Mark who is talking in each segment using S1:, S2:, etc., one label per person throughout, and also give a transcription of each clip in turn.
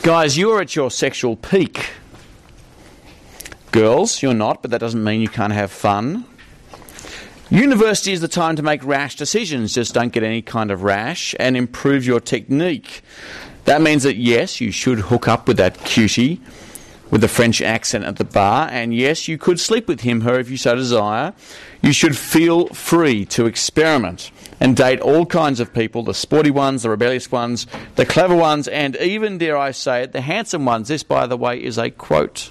S1: Guys, you're at your sexual peak. Girls, you're not, but that doesn't mean you can't have fun. University is the time to make rash decisions. Just don't get any kind of rash and improve your technique. That means that, yes, you should hook up with that cutie with the French accent at the bar, and yes, you could sleep with him, her, if you so desire. You should feel free to experiment and date all kinds of people, the sporty ones, the rebellious ones, the clever ones, and even, dare I say it, the handsome ones. This, by the way, is a quote.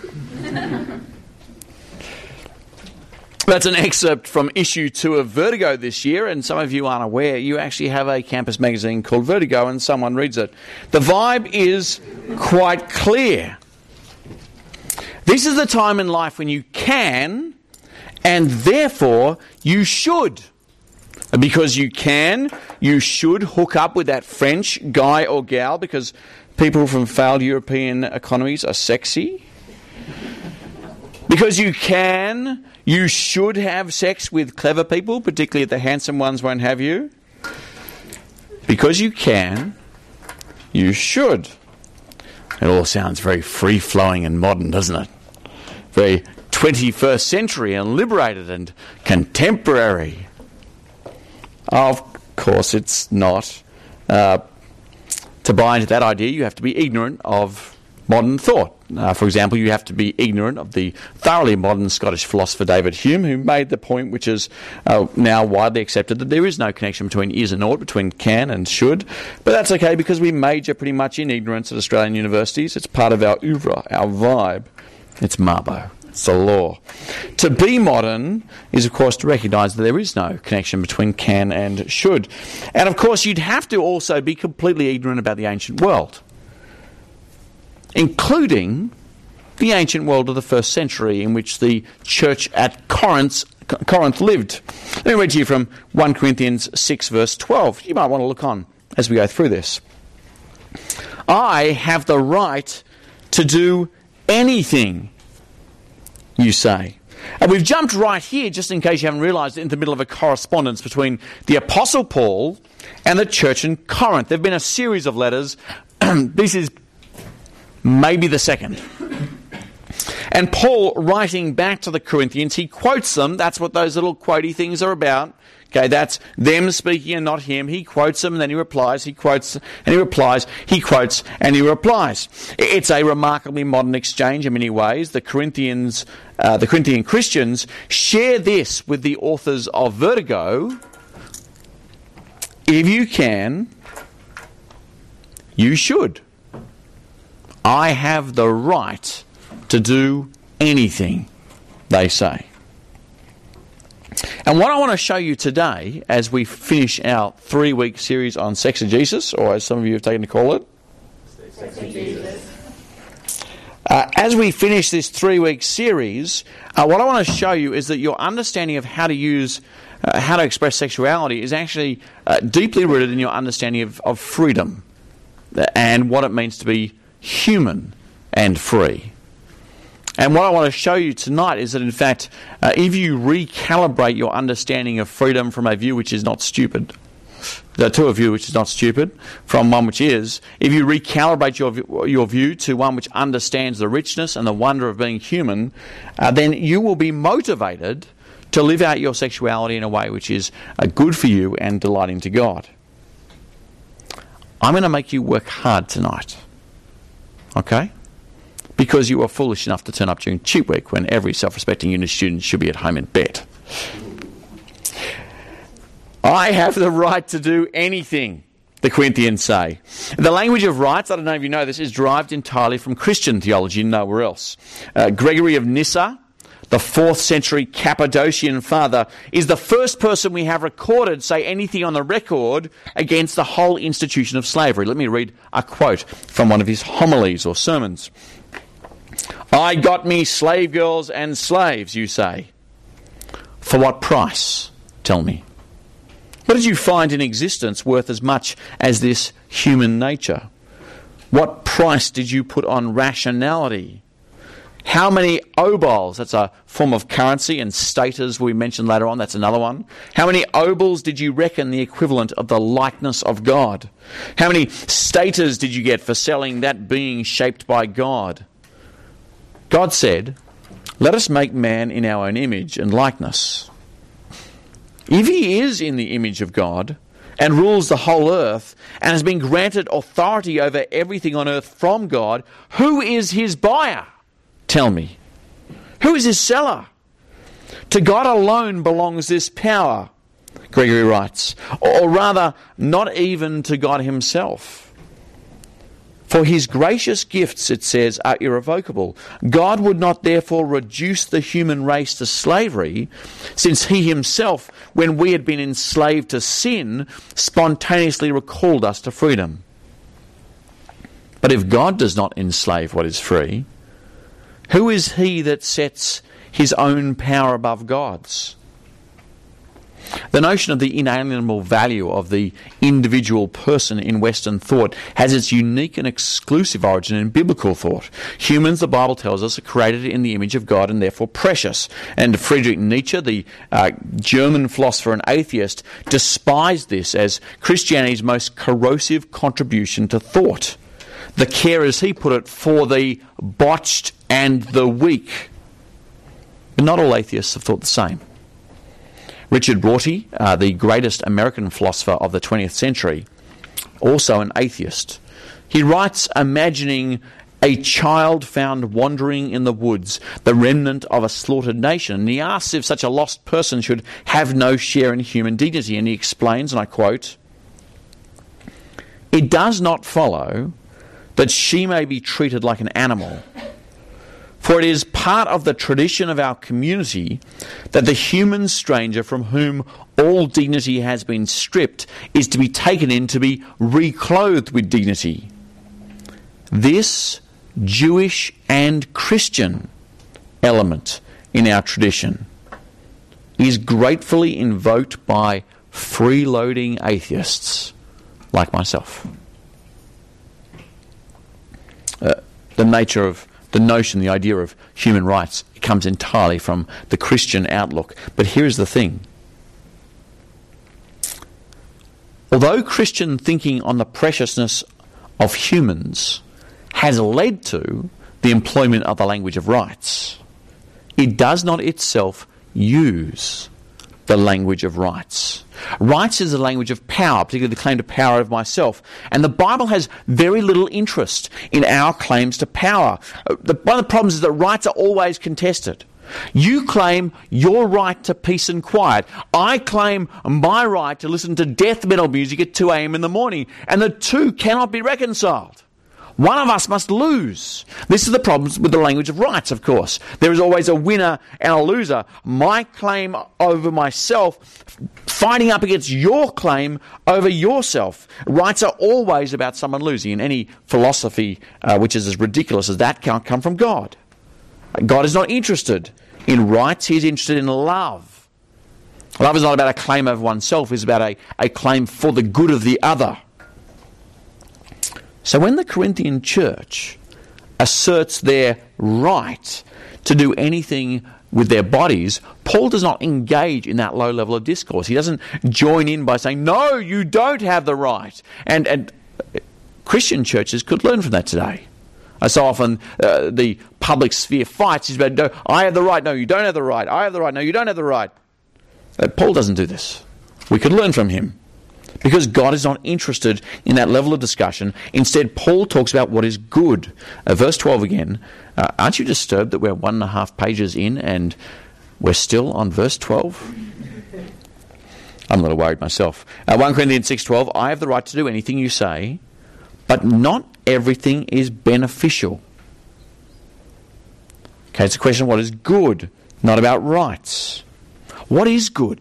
S1: That's an excerpt from issue 2 of Vertigo this year, and some of you aren't aware, you actually have a campus magazine called Vertigo, and someone reads it. The vibe is quite clear. This is the time in life when you can, and therefore you should. Because you can, you should hook up with that French guy or gal, because people from failed European economies are sexy. Because you can, you should have sex with clever people, particularly if the handsome ones won't have you. Because you can, you should. It all sounds very free-flowing and modern, doesn't it? Very 21st century and liberated and contemporary. Of course it's not. To buy into that idea, you have to be ignorant of modern thought. For example, you have to be ignorant of the thoroughly modern Scottish philosopher David Hume, who made the point, which is now widely accepted, that there is no connection between is and ought, between can and should. But that's okay, because we major pretty much in ignorance at Australian universities. It's part of our oeuvre, our vibe. It's Mabo. It's the law. To be modern is, of course, to recognise that there is no connection between can and should. And, of course, you'd have to also be completely ignorant about the ancient world, including the ancient world of the first century in which the church at Corinth lived. Let me read to you from 1 Corinthians 6 verse 12. You might want to look on as we go through this. I have the right to do anything, you say. And we've jumped right here, just in case you haven't realised, into the middle of a correspondence between the Apostle Paul and the church in Corinth. There have been a series of letters. This is maybe the second. And Paul, writing back to the Corinthians, he quotes them. That's what those little quotey things are about. Okay, that's them speaking and not him. He quotes them and then he replies. He quotes and he replies. He quotes and he replies. It's a remarkably modern exchange in many ways. The Corinthian Christians share this with the authors of Vertigo. If you can, you should. I have the right to do anything, they say. And what I want to show you today, as we finish our 3-week series on Sexegesis, or as some of you have taken to call it, Sexegesis. As we finish this 3-week series, what I want to show you is that your understanding of how to use, how to express sexuality is actually deeply rooted in your understanding of freedom and what it means to be human and free. And what I want to show you tonight is that, in fact, if you recalibrate your understanding of freedom from a view which is not stupid, to a view which is not stupid, from one which is, if you recalibrate your view to one which understands the richness and the wonder of being human, then you will be motivated to live out your sexuality in a way which is good for you and delighting to God. I'm going to make you work hard tonight. Okay? Because you are foolish enough to turn up during cheat week when every self-respecting uni student should be at home in bed. I have the right to do anything, the Corinthians say. The language of rights, I don't know if you know this, is derived entirely from Christian theology and nowhere else. Gregory of Nyssa, the 4th century Cappadocian father, is the first person we have recorded say anything on the record against the whole institution of slavery. Let me read a quote from one of his homilies or sermons. I got me slave girls and slaves, you say. For what price? Tell me. What did you find in existence worth as much as this human nature? What price did you put on rationality? How many obols, that's a form of currency, and staters we mentioned later on, that's another one. How many obols did you reckon the equivalent of the likeness of God? How many staters did you get for selling that being shaped by God? God said, let us make man in our own image and likeness. If he is in the image of God and rules the whole earth and has been granted authority over everything on earth from God, who is his buyer? Tell me. Who is his seller? To God alone belongs this power, Gregory writes, or rather, not even to God himself. For his gracious gifts, it says, are irrevocable. God would not therefore reduce the human race to slavery, since he himself, when we had been enslaved to sin, spontaneously recalled us to freedom. But if God does not enslave what is free, who is he that sets his own power above God's? The notion of the inalienable value of the individual person in Western thought has its unique and exclusive origin in biblical thought. Humans, the Bible tells us, are created in the image of God and therefore precious. And Friedrich Nietzsche, the German philosopher and atheist, despised this as Christianity's most corrosive contribution to thought. The care, as he put it, for the botched and the weak. But not all atheists have thought the same. Richard Rorty, the greatest American philosopher of the 20th century, also an atheist, he writes imagining a child found wandering in the woods, the remnant of a slaughtered nation. And he asks if such a lost person should have no share in human dignity. And he explains, and I quote, "It does not follow that she may be treated like an animal. For it is part of the tradition of our community that the human stranger from whom all dignity has been stripped is to be taken in to be reclothed with dignity. This Jewish and Christian element in our tradition is gratefully invoked by freeloading atheists like myself." The nature of the notion, the idea of human rights, it comes entirely from the Christian outlook. But here's the thing. Although Christian thinking on the preciousness of humans has led to the employment of the language of rights, it does not itself use the language of rights. Rights is the language of power, particularly the claim to power of myself. And the Bible has very little interest in our claims to power. One of the problems is that rights are always contested. You claim your right to peace and quiet. I claim my right to listen to death metal music at 2 a.m. in the morning. And the two cannot be reconciled. One of us must lose. This is the problem with the language of rights, of course. There is always a winner and a loser. My claim over myself fighting up against your claim over yourself. Rights are always about someone losing. And any philosophy which is as ridiculous as that can't come from God. God is not interested in rights. He's interested in love. Love is not about a claim over oneself. It's about a claim for the good of the other. So when the Corinthian church asserts their right to do anything with their bodies, Paul does not engage in that low level of discourse. He doesn't join in by saying, no, you don't have the right. And Christian churches could learn from that today. So often the public sphere fights is about, no, I have the right, no, you don't have the right. I have the right, no, you don't have the right. Paul doesn't do this. We could learn from him. Because God is not interested in that level of discussion. Instead, Paul talks about what is good. Verse 12 again. Aren't you disturbed that we're 1.5 pages in and we're still on verse 12? I'm a little worried myself. 1 Corinthians 6:12. I have the right to do anything you say, but not everything is beneficial. Okay, it's a question of what is good, not about rights. What is good?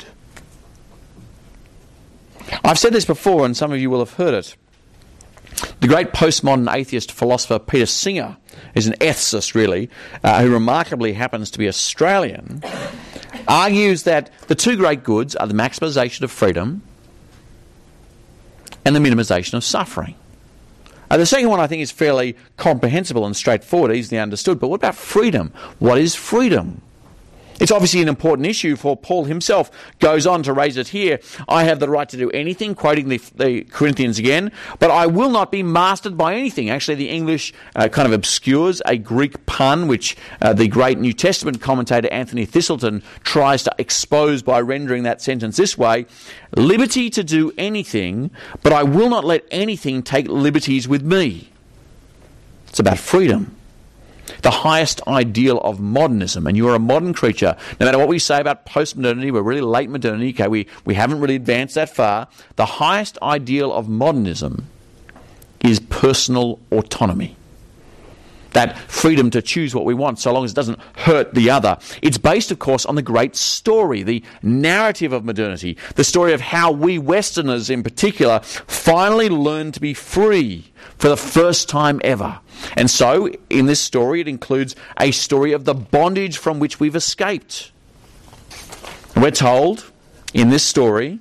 S1: I've said this before, and some of you will have heard it. The great postmodern atheist philosopher Peter Singer is an ethicist, really, who remarkably happens to be Australian, argues that the two great goods are the maximisation of freedom and the minimisation of suffering. The second one I think is fairly comprehensible and straightforward, easily understood. But what about freedom? What is freedom? It's obviously an important issue, for Paul himself goes on to raise it here. I have the right to do anything, quoting the Corinthians again, but I will not be mastered by anything. Actually, the English kind of obscures a Greek pun, which the great New Testament commentator Anthony Thistleton tries to expose by rendering that sentence this way: liberty to do anything, but I will not let anything take liberties with me. It's about freedom. The highest ideal of modernism, and you are a modern creature. No matter what we say about post-modernity, we're really late modernity, okay, we haven't really advanced that far. The highest ideal of modernism is personal autonomy. That freedom to choose what we want, so long as it doesn't hurt the other. It's based, of course, on the great story, the narrative of modernity, the story of how we Westerners in particular finally learned to be free for the first time ever. And so, in this story, it includes a story of the bondage from which we've escaped. We're told in this story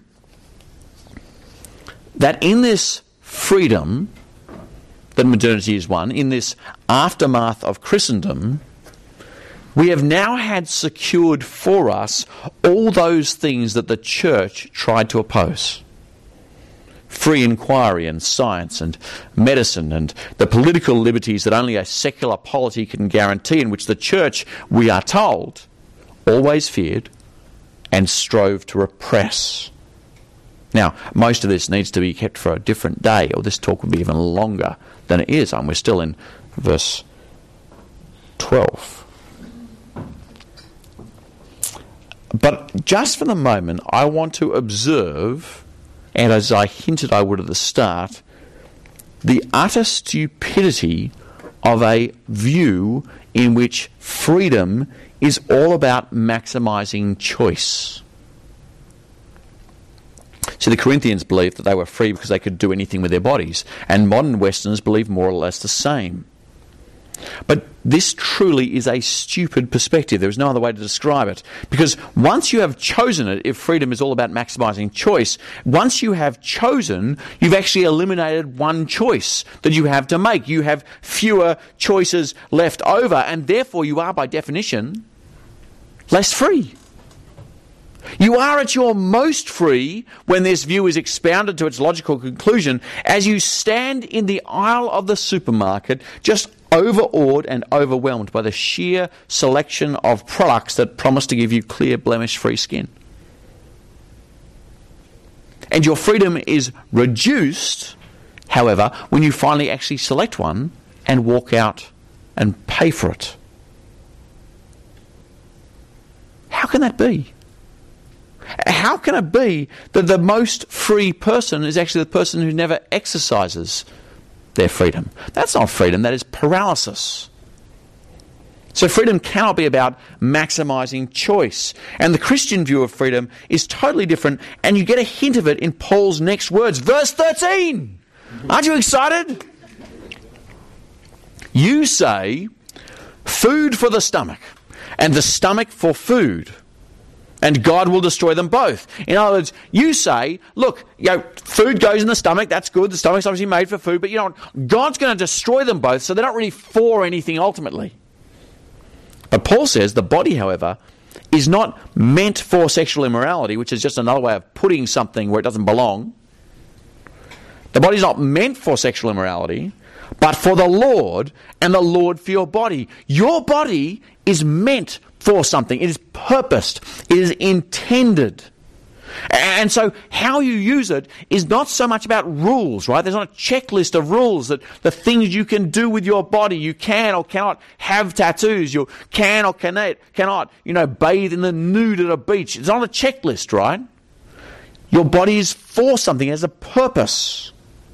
S1: that in this freedom that modernity is won, in this aftermath of Christendom, we have now had secured for us all those things that the church tried to oppose. Free inquiry and science and medicine and the political liberties that only a secular polity can guarantee, in which the church, we are told, always feared and strove to repress. Now, most of this needs to be kept for a different day, or this talk would be even longer than it is. And we're still in verse 12. But just for the moment, I want to observe, and as I hinted I would at the start, the utter stupidity of a view in which freedom is all about maximising choice. So the Corinthians believed that they were free because they could do anything with their bodies, and modern Westerners believe more or less the same. But this truly is a stupid perspective. There is no other way to describe it. Because once you have chosen it, if freedom is all about maximising choice, once you have chosen, you've actually eliminated one choice that you have to make. You have fewer choices left over, and therefore you are, by definition, less free. You are at your most free when this view is expounded to its logical conclusion, as you stand in the aisle of the supermarket, just overawed and overwhelmed by the sheer selection of products that promise to give you clear, blemish-free skin. And your freedom is reduced, however, when you finally actually select one and walk out and pay for it. How can that be? How can it be that the most free person is actually the person who never exercises their freedom? That's not freedom, that is paralysis. So freedom cannot be about maximising choice. And the Christian view of freedom is totally different, and you get a hint of it in Paul's next words. Verse 13! Aren't you excited? You say, food for the stomach, and the stomach for food, and God will destroy them both. In other words, you say, look, food goes in the stomach, that's good, the stomach's obviously made for food, but you know what, God's going to destroy them both, so they're not really for anything ultimately. But Paul says the body, however, is not meant for sexual immorality, which is just another way of putting something where it doesn't belong. The body's not meant for sexual immorality, but for the Lord, and the Lord for your body. Your body is meant for something. It is purposed. It is intended. And so how you use it is not so much about rules, right? There's not a checklist of rules that the things you can do with your body. You can or cannot have tattoos. You can or cannot, bathe in the nude at a beach. It's not a checklist, right? Your body is for something. It has a purpose.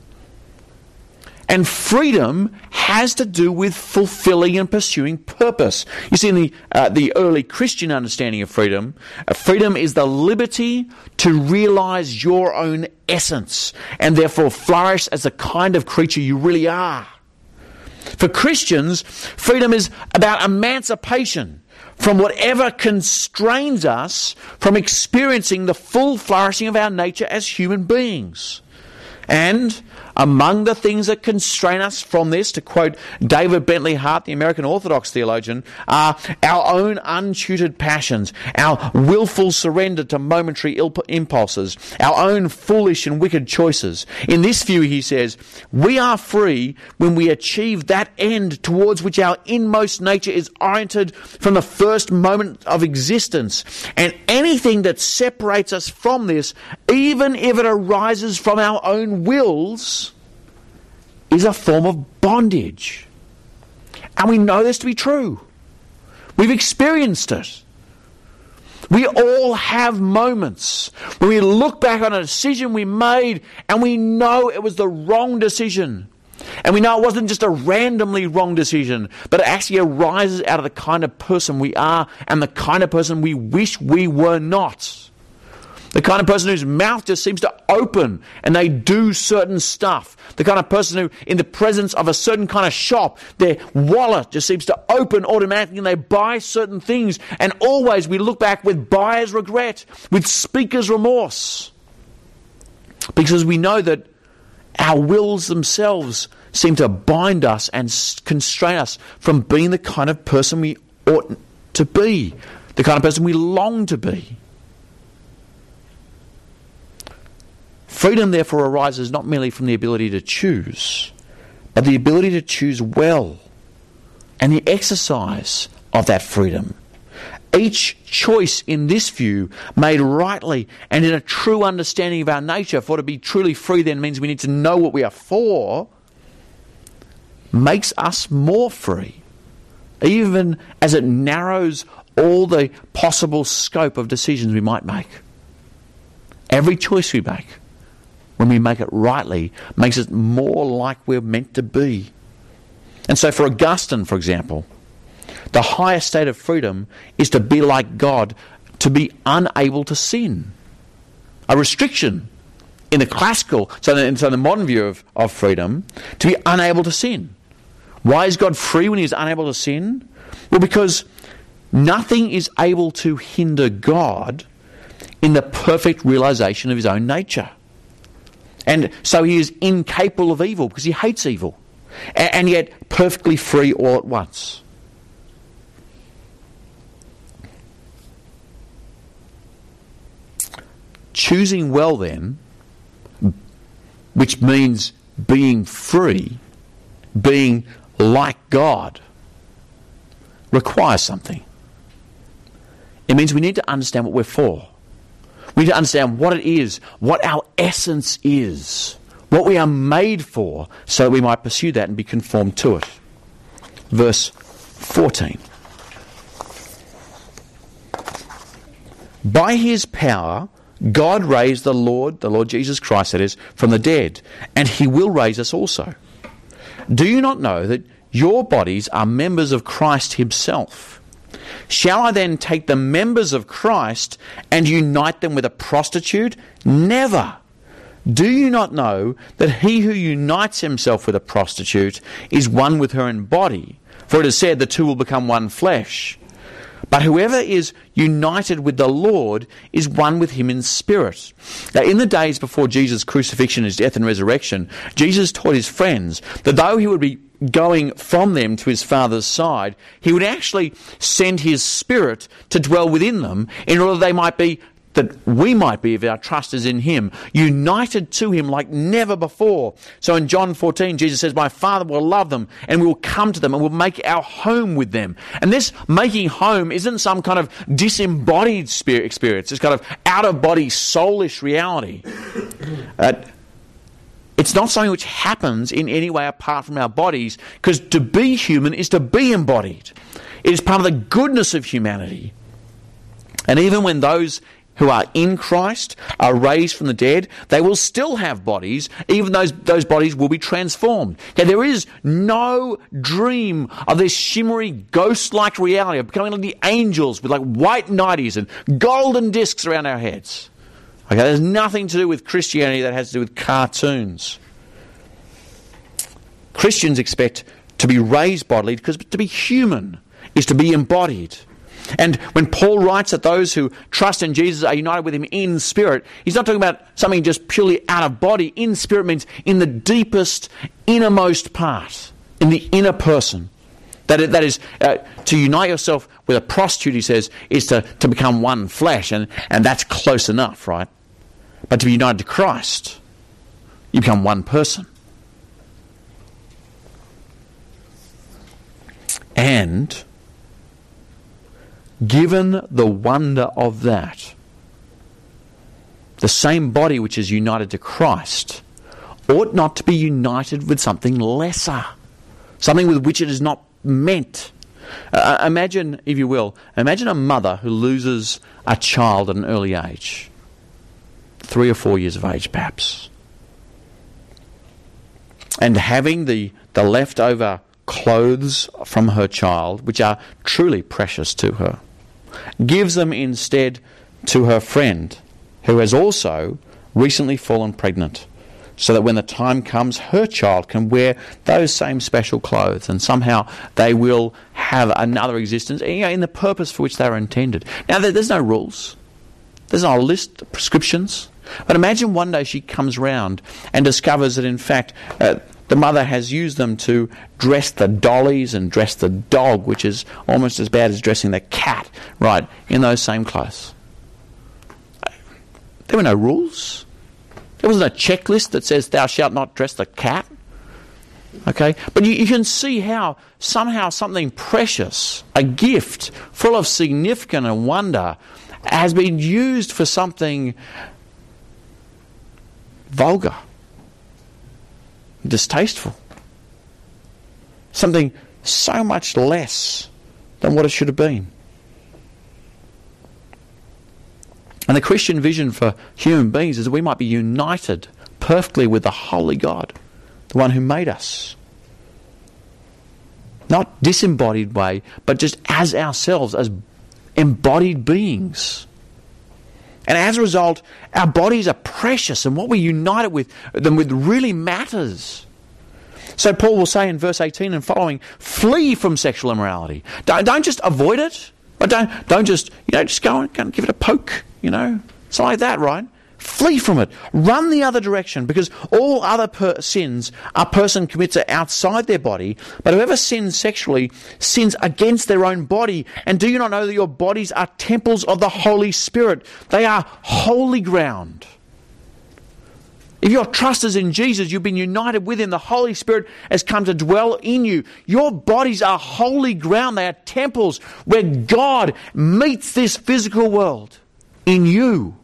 S1: And freedom has to do with fulfilling and pursuing purpose. You see, in the early Christian understanding of freedom, freedom is the liberty to realize your own essence and therefore flourish as the kind of creature you really are. For Christians, freedom is about emancipation from whatever constrains us from experiencing the full flourishing of our nature as human beings. And Among the things that constrain us from this, to quote David Bentley Hart, the American Orthodox theologian, are our own untutored passions, our willful surrender to momentary impulses, our own foolish and wicked choices. In this view, he says, we are free when we achieve that end towards which our inmost nature is oriented from the first moment of existence. And anything that separates us from this, even if it arises from our own wills, is a form of bondage. And we know this to be true. We've experienced it. We all have moments when we look back on a decision we made and we know it was the wrong decision. And we know it wasn't just a randomly wrong decision, but it actually arises out of the kind of person we are and the kind of person we wish we were not. The kind of person whose mouth just seems to open and they do certain stuff. The kind of person who, in the presence of a certain kind of shop, their wallet just seems to open automatically and they buy certain things. And always we look back with buyer's regret, with speaker's remorse. Because we know that our wills themselves seem to bind us and constrain us from being the kind of person we ought to be, the kind of person we long to be. Freedom, therefore, arises not merely from the ability to choose, but the ability to choose well and the exercise of that freedom. Each choice in this view, made rightly and in a true understanding of our nature, for to be truly free then means we need to know what we are for, makes us more free, even as it narrows all the possible scope of decisions we might make. Every choice we make, when we make it rightly, makes it more like we're meant to be. And so for Augustine, for example, the highest state of freedom is to be like God, to be unable to sin. A restriction in the classical, so the modern view of freedom, to be unable to sin. Why is God free when he is unable to sin? Well, because nothing is able to hinder God in the perfect realization of his own nature. And so he is incapable of evil because he hates evil, and yet perfectly free all at once. Choosing well then, which means being free, being like God, requires something. It means we need to understand what we're for. We need to understand what it is, what our essence is, what we are made for, so that we might pursue that and be conformed to it. Verse 14. By his power, God raised the Lord Jesus Christ, that is, from the dead, and he will raise us also. Do you not know that your bodies are members of Christ himself? Shall I then take the members of Christ and unite them with a prostitute? Never. Do you not know that he who unites himself with a prostitute is one with her in body? For it is said, the two will become one flesh. But whoever is united with the Lord is one with him in spirit. Now, in the days before Jesus' crucifixion, his death and resurrection, Jesus taught his friends that though he would be going from them to his Father's side, he would actually send his Spirit to dwell within them in order that we might be, if our trust is in him, united to him like never before. So in John 14, Jesus says, my Father will love them, and we will come to them, and we'll make our home with them. And this making home isn't some kind of disembodied experience. It's kind of out-of-body, soulish reality. It's not something which happens in any way apart from our bodies, because to be human is to be embodied. It is part of the goodness of humanity. And even when those who are in Christ are raised from the dead, they will still have bodies, even those bodies will be transformed. Okay, there is no dream of this shimmery, ghost-like reality of becoming like the angels with like white nighties and golden discs around our heads. Okay, there's nothing to do with Christianity that has to do with cartoons. Christians expect to be raised bodily because to be human is to be embodied. And when Paul writes that those who trust in Jesus are united with him in spirit, he's not talking about something just purely out of body. In spirit means in the deepest, innermost part, in the inner person. That is, to unite yourself with a prostitute, he says, is to become one flesh, and that's close enough, right? But to be united to Christ, you become one person. And given the wonder of that, the same body which is united to Christ ought not to be united with something lesser, something with which it is not meant. Imagine, if you will, imagine a mother who loses a child at an early age, 3 or 4 years of age perhaps, and having the leftover clothes from her child, which are truly precious to her, gives them instead to her friend, who has also recently fallen pregnant, so that when the time comes, her child can wear those same special clothes, and somehow they will have another existence, in the purpose for which they were intended. Now, there's no rules. There's not a list of prescriptions. But imagine one day she comes round and discovers that, in fact, the mother has used them to dress the dollies and dress the dog, which is almost as bad as dressing the cat, right, in those same clothes. There were no rules. There wasn't a checklist that says, thou shalt not dress the cat. Okay? But you can see how somehow something precious, a gift full of significance and wonder, has been used for something vulgar, distasteful, something so much less than what it should have been. And the Christian vision for human beings is that we might be united perfectly with the holy God, the one who made us. Not disembodied way, but just as ourselves, as embodied beings. And as a result, our bodies are precious, and what we unite it with them with really matters. So Paul will say in verse 18 and following, flee from sexual immorality. Don't just avoid it. But don't just, just go and give it a poke, something like that, right? Flee from it. Run the other direction, because all other sins a person commits are outside their body, but whoever sins sexually sins against their own body. And do you not know that your bodies are temples of the Holy Spirit? They are holy ground. If your trust is in Jesus, you've been united with him. The Holy Spirit has come to dwell in you. Your bodies are holy ground. They are temples where God meets this physical world in you.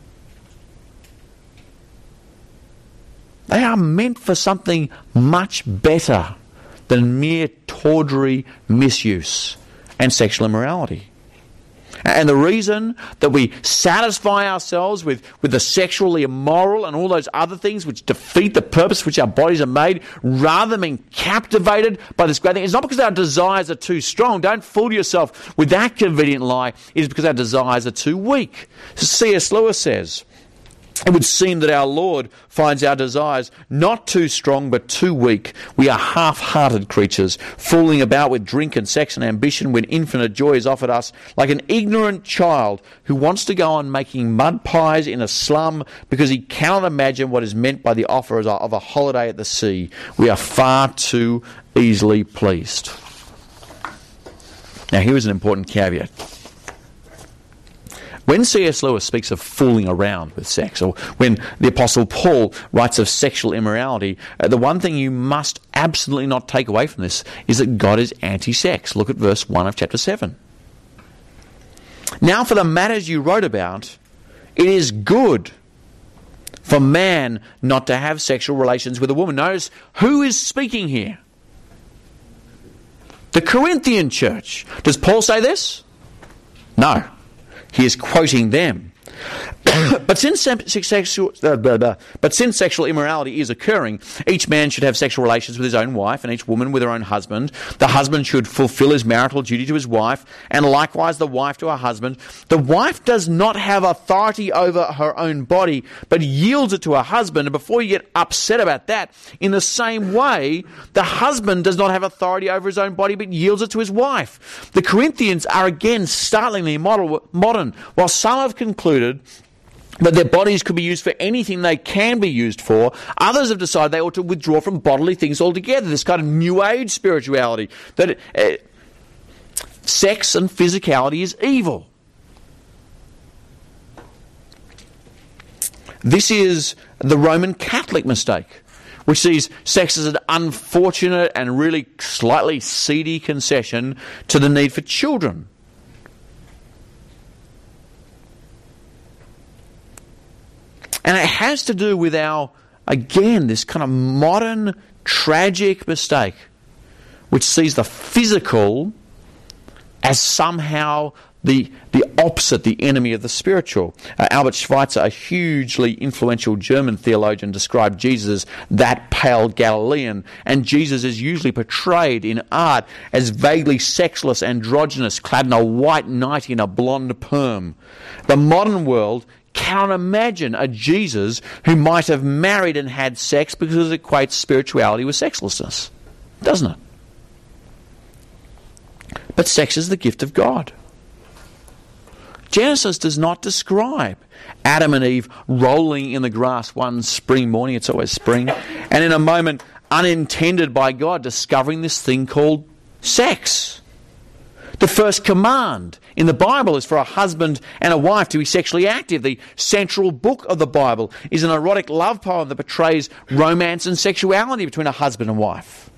S1: They are meant for something much better than mere tawdry misuse and sexual immorality. And the reason that we satisfy ourselves with the sexually immoral and all those other things which defeat the purpose for which our bodies are made, rather than being captivated by this great thing, it's not because our desires are too strong. Don't fool yourself with that convenient lie. It is because our desires are too weak. C.S. Lewis says, it would seem that our Lord finds our desires not too strong but too weak. We are half-hearted creatures, fooling about with drink and sex and ambition when infinite joy is offered us, like an ignorant child who wants to go on making mud pies in a slum because he cannot imagine what is meant by the offer of a holiday at the sea. We are far too easily pleased. Now here is an important caveat. When C.S. Lewis speaks of fooling around with sex, or when the Apostle Paul writes of sexual immorality, the one thing you must absolutely not take away from this is that God is anti-sex. Look at verse 1 of chapter 7. Now for the matters you wrote about, it is good for man not to have sexual relations with a woman. Notice who is speaking here? The Corinthian church. Does Paul say this? No. He is quoting them. But since sexual immorality is occurring, each man should have sexual relations with his own wife, and each woman with her own husband. The husband should fulfill his marital duty to his wife, and likewise the wife to her husband. The wife does not have authority over her own body, but yields it to her husband. And before you get upset about that, in the same way, the husband does not have authority over his own body, but yields it to his wife. The Corinthians are again startlingly modern. While some have concluded that their bodies could be used for anything they can be used for, others have decided they ought to withdraw from bodily things altogether. This kind of New Age spirituality, that sex and physicality is evil. This is the Roman Catholic mistake, which sees sex as an unfortunate and really slightly seedy concession to the need for children. And it has to do with this kind of modern tragic mistake, which sees the physical as somehow the opposite, the enemy of the spiritual. Albert Schweitzer, a hugely influential German theologian, described Jesus as that pale Galilean, and Jesus is usually portrayed in art as vaguely sexless, androgynous, clad in a white nightie and a blonde perm. The modern world cannot imagine a Jesus who might have married and had sex because it equates spirituality with sexlessness, doesn't it? But sex is the gift of God. Genesis does not describe Adam and Eve rolling in the grass one spring morning, it's always spring, and in a moment, unintended by God, discovering this thing called sex. The first command in the Bible is for a husband and a wife to be sexually active. The central book of the Bible is an erotic love poem that portrays romance and sexuality between a husband and wife.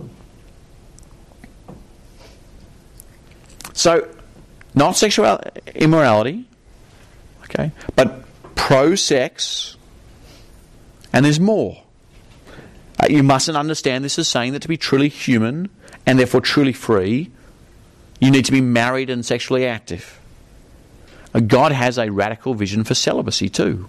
S1: So, not sexual immorality, okay, but pro-sex, and there's more. You mustn't understand this as saying that to be truly human and therefore truly free, you need to be married and sexually active. God has a radical vision for celibacy too.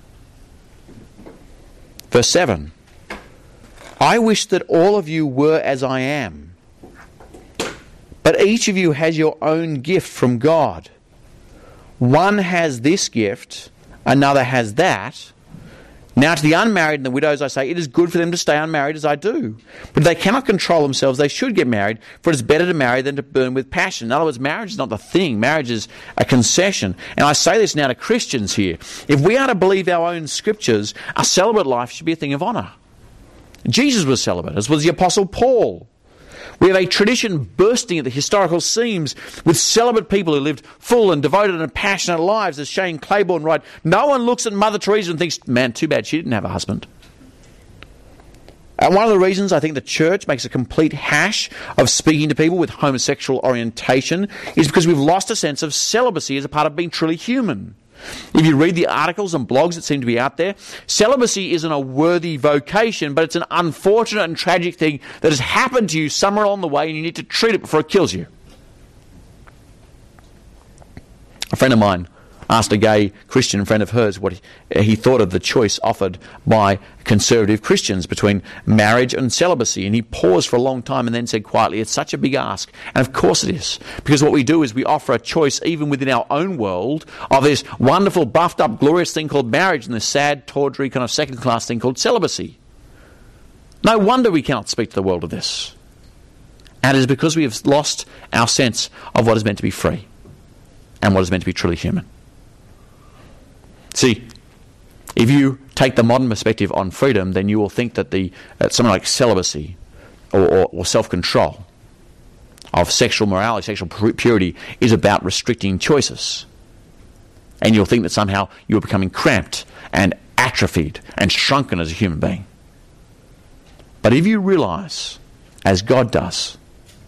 S1: Verse 7. I wish that all of you were as I am, but each of you has your own gift from God. One has this gift, another has that. Now to the unmarried and the widows I say, it is good for them to stay unmarried as I do. But if they cannot control themselves, they should get married, for it is better to marry than to burn with passion. In other words, marriage is not the thing. Marriage is a concession. And I say this now to Christians here. If we are to believe our own scriptures, a celibate life should be a thing of honour. Jesus was celibate, as was the Apostle Paul. We have a tradition bursting at the historical seams with celibate people who lived full and devoted and passionate lives. As Shane Claiborne wrote, no one looks at Mother Teresa and thinks, man, too bad she didn't have a husband. And one of the reasons I think the church makes a complete hash of speaking to people with homosexual orientation is because we've lost a sense of celibacy as a part of being truly human. If you read the articles and blogs that seem to be out there, celibacy isn't a worthy vocation, but it's an unfortunate and tragic thing that has happened to you somewhere along the way and you need to treat it before it kills you. A friend of mine asked a gay Christian friend of hers what he thought of the choice offered by conservative Christians between marriage and celibacy, and he paused for a long time and then said quietly, it's such a big ask. And of course it is, because what we do is we offer a choice even within our own world of this wonderful, buffed up, glorious thing called marriage and this sad, tawdry, kind of second class thing called celibacy. No wonder we cannot speak to the world of this. And it is because we have lost our sense of what is meant to be free and what is meant to be truly human. See, if you take the modern perspective on freedom, then you will think that something like celibacy or self-control of sexual morality, sexual purity, is about restricting choices. And you'll think that somehow you're becoming cramped and atrophied and shrunken as a human being. But if you realize, as God does,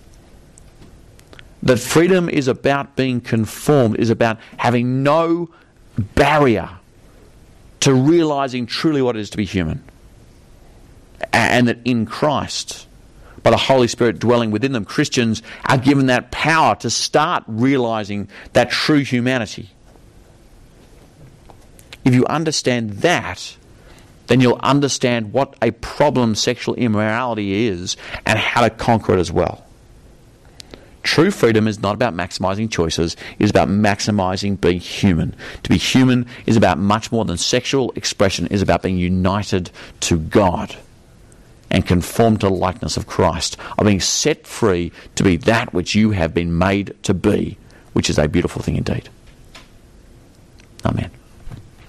S1: that freedom is about being conformed, is about having no barrier to realizing truly what it is to be human, and that in Christ, by the Holy Spirit dwelling within them, Christians are given that power to start realizing that true humanity. If you understand that, then you'll understand what a problem sexual immorality is and how to conquer it as well. True freedom is not about maximizing choices, it is about maximizing being human. To be human is about much more than sexual expression, it is about being united to God and conformed to the likeness of Christ, of being set free to be that which you have been made to be, which is a beautiful thing indeed. Amen.